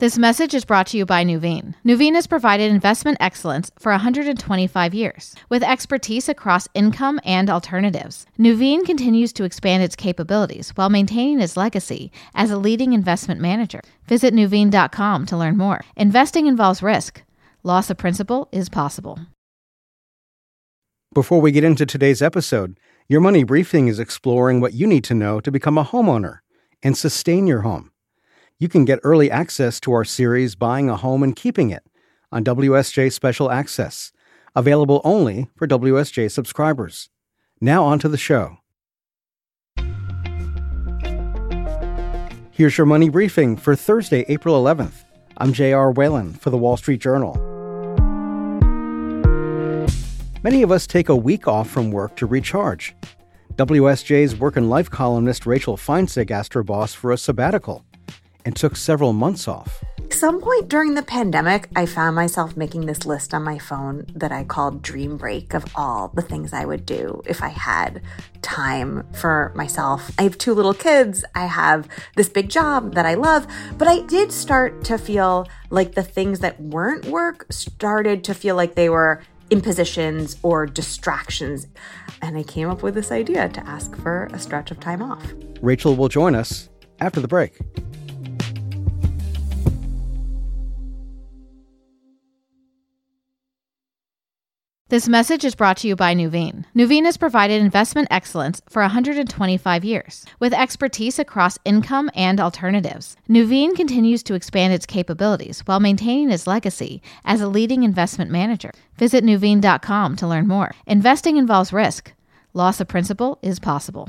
This message is brought to you by Nuveen. Nuveen has provided investment excellence for 125 years. With expertise across income and alternatives, Nuveen continues to expand its capabilities while maintaining its legacy as a leading investment manager. Visit Nuveen.com to learn more. Investing involves risk. Loss of principal is possible. Before we get into today's episode, Your Money Briefing is exploring what you need to know to become a homeowner and sustain your home. You can get early access to our series, Buying a Home and Keeping It, on WSJ Special Access, available only for WSJ subscribers. Now on to the show. Here's your money briefing for Thursday, April 11th. I'm J.R. Whalen for The Wall Street Journal. Many of us take a week off from work to recharge. WSJ's Work and Life columnist Rachel Feinzig asked her boss for a sabbatical and took several months off. At some point during the pandemic, I found myself making this list on my phone that I called Dream Break of all the things I would do if I had time for myself. I have 2 little kids. I have this big job that I love, but I did start to feel like the things that weren't work started to feel like they were impositions or distractions. And I came up with this idea to ask for a stretch of time off. Rachel will join us after the break. This message is brought to you by Nuveen. Nuveen has provided investment excellence for 125 years. With expertise across income and alternatives, Nuveen continues to expand its capabilities while maintaining its legacy as a leading investment manager. Visit Nuveen.com to learn more. Investing involves risk. Loss of principal is possible.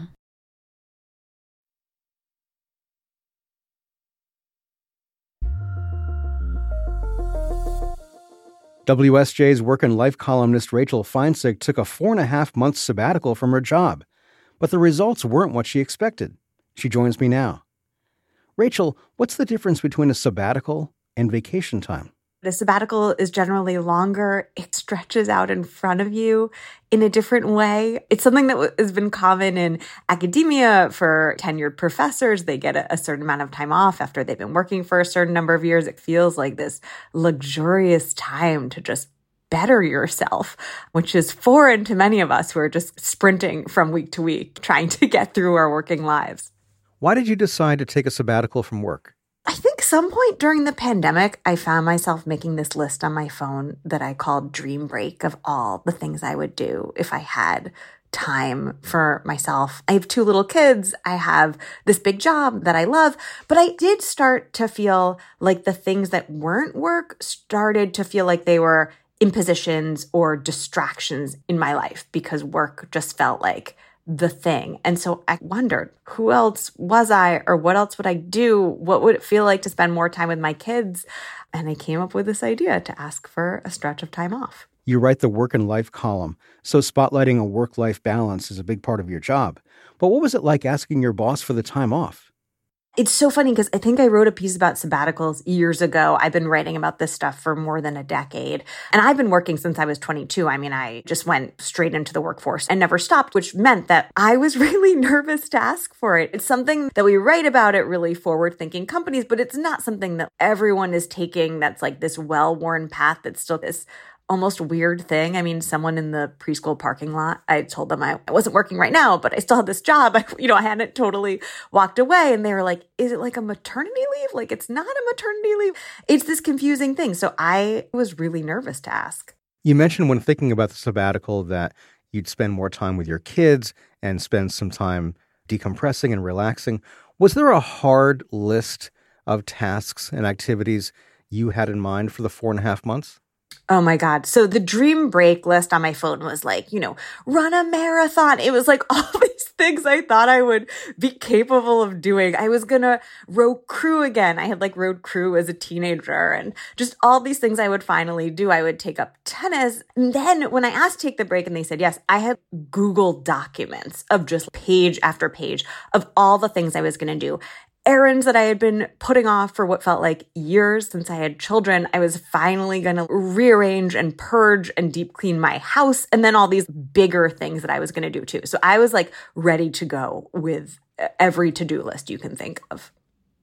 WSJ's Work and Life columnist Rachel Feinzig took a 4.5-month sabbatical from her job, but the results weren't what she expected. She joins me now. Rachel, what's the difference between a sabbatical and vacation time? The sabbatical is generally longer. It stretches out in front of you in a different way. It's something that has been common in academia for tenured professors. They get a certain amount of time off after they've been working for a certain number of years. It feels like this luxurious time to just better yourself, which is foreign to many of us who are just sprinting from week to week, trying to get through our working lives. Why did you decide to take a sabbatical from work? I think some point during the pandemic, I found myself making this list on my phone that I called Dream Break of all the things I would do if I had time for myself. I have 2 little kids. I have this big job that I love, but I did start to feel like the things that weren't work started to feel like they were impositions or distractions in my life because work just felt like the thing. And so I wondered, who else was I, or what else would I do? What would it feel like to spend more time with my kids? And I came up with this idea to ask for a stretch of time off. You write the Work and Life column, so spotlighting a work-life balance is a big part of your job. But what was it like asking your boss for the time off? It's so funny because I think I wrote a piece about sabbaticals years ago. I've been writing about this stuff for more than a decade. And I've been working since I was 22. I mean, I just went straight into the workforce and never stopped, which meant that I was really nervous to ask for it. It's something that we write about at really forward-thinking companies, but it's not something that everyone is taking that's like this well-worn path that's still this almost weird thing. I mean, someone in the preschool parking lot, I told them I wasn't working right now, but I still had this job. I hadn't totally walked away. And they were like, is it like a maternity leave? Like, it's not a maternity leave. It's this confusing thing. So I was really nervous to ask. You mentioned when thinking about the sabbatical that you'd spend more time with your kids and spend some time decompressing and relaxing. Was there a hard list of tasks and activities you had in mind for the 4.5 months? Oh my God. So the dream break list on my phone was like, run a marathon. It was like all these things I thought I would be capable of doing. I was going to row crew again. I had like rowed crew as a teenager and just all these things I would finally do. I would take up tennis. And then when I asked to take the break and they said yes, I had Google documents of just page after page of all the things I was going to do. Errands that I had been putting off for what felt like years since I had children. I was finally going to rearrange and purge and deep clean my house. And then all these bigger things that I was going to do too. So I was like ready to go with every to-do list you can think of.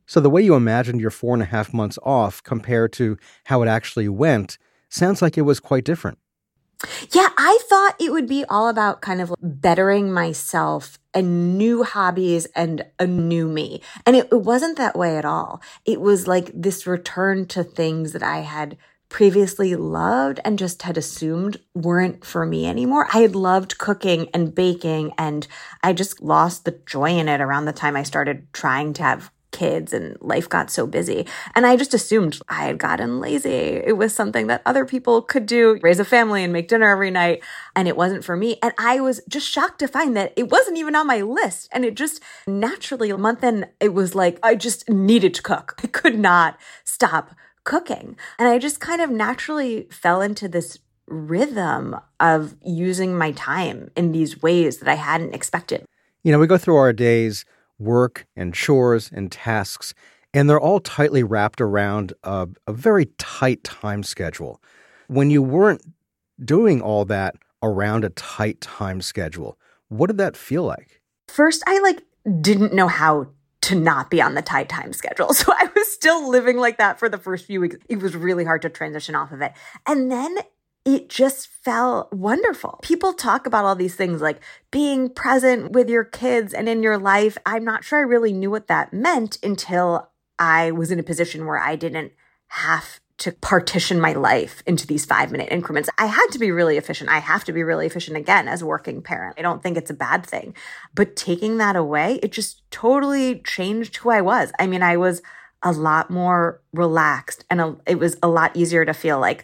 So the way you imagined your 4.5 months off compared to how it actually went sounds like it was quite different. Yeah, I thought it would be all about kind of bettering myself and new hobbies and a new me. And it wasn't that way at all. It was like this return to things that I had previously loved and just had assumed weren't for me anymore. I had loved cooking and baking, and I just lost the joy in it around the time I started trying to have kids and life got so busy. And I just assumed I had gotten lazy. It was something that other people could do, raise a family and make dinner every night. And it wasn't for me. And I was just shocked to find that it wasn't even on my list. And it just naturally, a month in, it was like, I just needed to cook. I could not stop cooking. And I just kind of naturally fell into this rhythm of using my time in these ways that I hadn't expected. You know, we go through our days, work and chores and tasks, and they're all tightly wrapped around a very tight time schedule. When you weren't doing all that around a tight time schedule, what did that feel like? First, I didn't know how to not be on the tight time schedule. So I was still living like that for the first few weeks. It was really hard to transition off of it. And then it just felt wonderful. People talk about all these things like being present with your kids and in your life. I'm not sure I really knew what that meant until I was in a position where I didn't have to partition my life into these 5-minute increments. I had to be really efficient. I have to be really efficient again as a working parent. I don't think it's a bad thing. But taking that away, it just totally changed who I was. I mean, I was a lot more relaxed, and it was a lot easier to feel like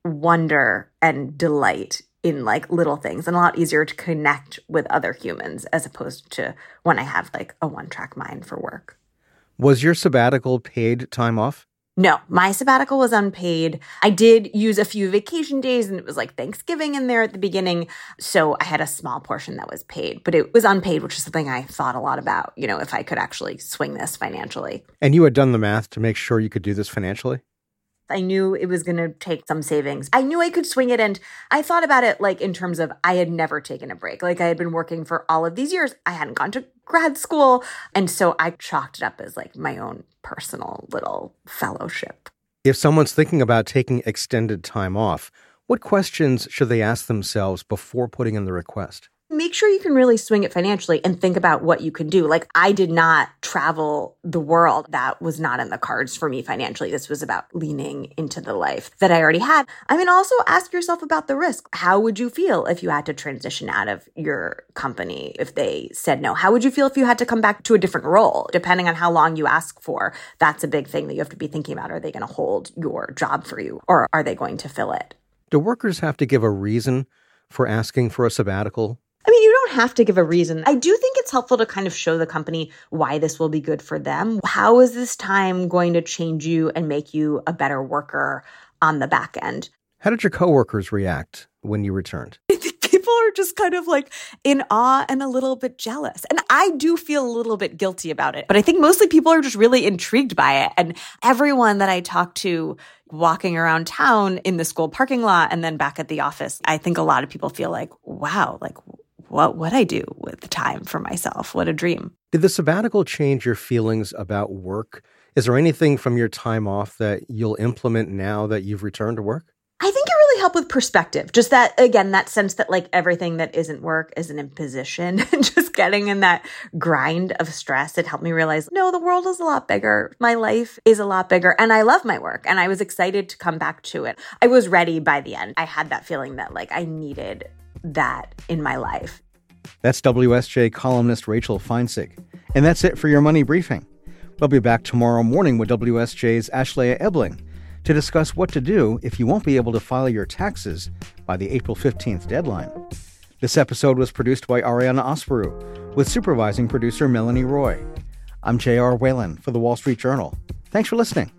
wonder and delight in little things, and a lot easier to connect with other humans as opposed to when I have a one-track mind for work. Was your sabbatical paid time off? No, my sabbatical was unpaid. I did use a few vacation days, and it was Thanksgiving in there at the beginning. So I had a small portion that was paid, but it was unpaid, which is something I thought a lot about, if I could actually swing this financially. And you had done the math to make sure you could do this financially? I knew it was going to take some savings. I knew I could swing it. And I thought about it in terms of I had never taken a break. I had been working for all of these years. I hadn't gone to grad school. And so I chalked it up as my own personal little fellowship. If someone's thinking about taking extended time off, what questions should they ask themselves before putting in the request? Make sure you can really swing it financially and think about what you can do. I did not travel the world. That was not in the cards for me financially. This was about leaning into the life that I already had. I mean, also ask yourself about the risk. How would you feel if you had to transition out of your company if they said no? How would you feel if you had to come back to a different role? Depending on how long you ask for, that's a big thing that you have to be thinking about. Are they going to hold your job for you, or are they going to fill it? Do workers have to give a reason for asking for a sabbatical? I mean, you don't have to give a reason. I do think it's helpful to kind of show the company why this will be good for them. How is this time going to change you and make you a better worker on the back end? How did your coworkers react when you returned? People are just kind of in awe and a little bit jealous. And I do feel a little bit guilty about it. But I think mostly people are just really intrigued by it. And everyone that I talk to walking around town in the school parking lot and then back at the office, I think a lot of people feel wow, what would I do with the time for myself? What a dream. Did the sabbatical change your feelings about work? Is there anything from your time off that you'll implement now that you've returned to work? I think it really helped with perspective. Just that, again, that sense that everything that isn't work is an imposition. Just getting in that grind of stress, it helped me realize, no, the world is a lot bigger. My life is a lot bigger. And I love my work. And I was excited to come back to it. I was ready by the end. I had that feeling that I needed that in my life. That's WSJ columnist Rachel Feinsieg. And that's it for your Money Briefing. We'll be back tomorrow morning with WSJ's Ashlea Ebling to discuss what to do if you won't be able to file your taxes by the April 15th deadline. This episode was produced by Ariana Osperu, with supervising producer Melanie Roy. I'm J.R. Whalen for The Wall Street Journal. Thanks for listening.